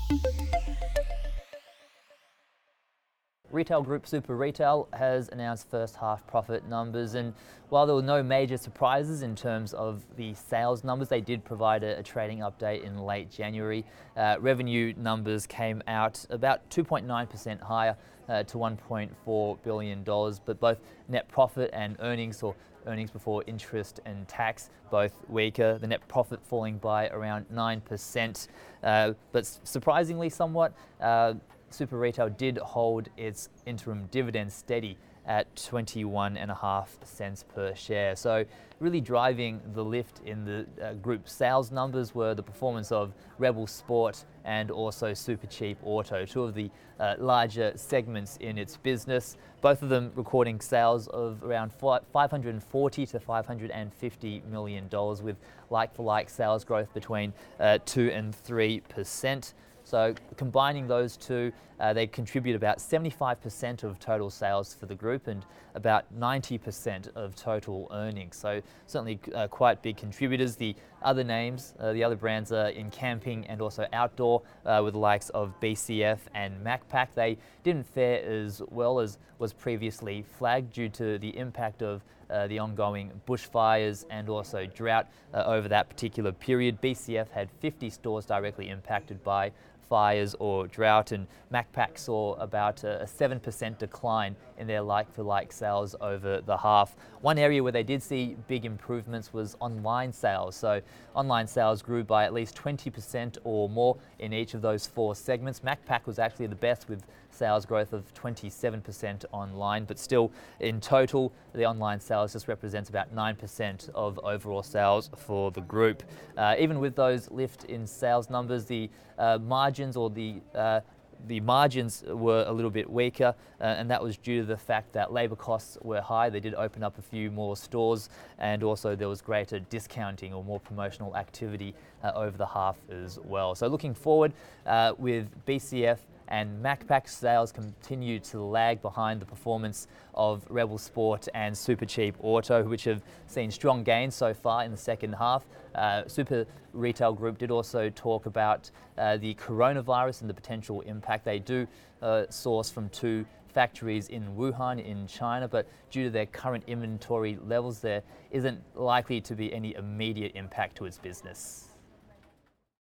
Retail Group Super Retail has announced first half profit numbers, and while there were no major surprises in terms of the sales numbers, they did provide a trading update in late January. Revenue numbers came out about 2.9% higher to $1.4 billion, but both net profit and earnings, or earnings before interest and tax, both weaker. The net profit falling by around 9%, but surprisingly somewhat, Super Retail did hold its interim dividend steady at 21.5 cents per share. So really driving the lift in the group sales numbers were the performance of Rebel Sport and also Supercheap Auto, two of the larger segments in its business, both of them recording sales of around $540 to $550 million, with like-for-like sales growth between 2 and 3%. So combining those two, they contribute about 75% of total sales for the group and about 90% of total earnings. So certainly quite big contributors. The other names, the other brands are in camping and also outdoor, with the likes of BCF and Macpac. They didn't fare as well as was previously flagged due to the impact of the ongoing bushfires and also drought over that particular period. BCF had 50 stores directly impacted by fires or drought, and Macpac saw about a 7% decline in their like-for-like sales over the half. One area where they did see big improvements was online sales. So online sales grew by at least 20% or more in each of those four segments. Macpac was actually the best, with sales growth of 27% online, but still in total the online sales just represents about 9% of overall sales for the group. Even with those lift in sales numbers, the margins were a little bit weaker, and that was due to the fact that labour costs were high. They did open up a few more stores, and also there was greater discounting or more promotional activity over the half as well. So looking forward, with BCF and Macpac, sales continue to lag behind the performance of Rebel Sport and Supercheap Auto, which have seen strong gains so far in the second half. Super Retail Group did also talk about the coronavirus and the potential impact. They do source from two factories in Wuhan in China, but due to their current inventory levels, there isn't likely to be any immediate impact to its business.